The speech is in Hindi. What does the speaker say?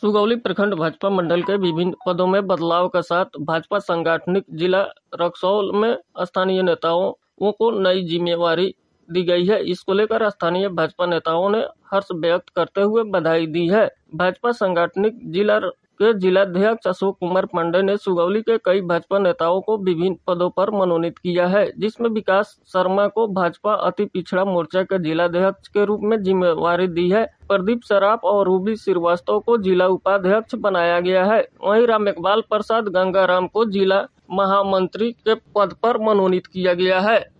सुगौली प्रखंड भाजपा मंडल के विभिन्न पदों में बदलाव के साथ भाजपा सांगठनिक जिला रक्सौल में स्थानीय नेताओं को नई जिम्मेवारी दी गई है। इसको लेकर स्थानीय भाजपा नेताओं ने हर्ष व्यक्त करते हुए बधाई दी है। भाजपा सांगठनिक जिला के जिलाध्यक्ष अशोक कुमार पांडे ने सुगौली के कई भाजपा नेताओं को विभिन्न पदों पर मनोनीत किया है, जिसमें विकास शर्मा को भाजपा अति पिछड़ा मोर्चा के जिलाध्यक्ष के रूप में जिम्मेवारी दी है। प्रदीप सराफ और रूबी श्रीवास्तव को जिला उपाध्यक्ष बनाया गया है। वहीं राम इकबाल प्रसाद गंगाराम को जिला महामंत्री के पद पर मनोनीत किया गया है।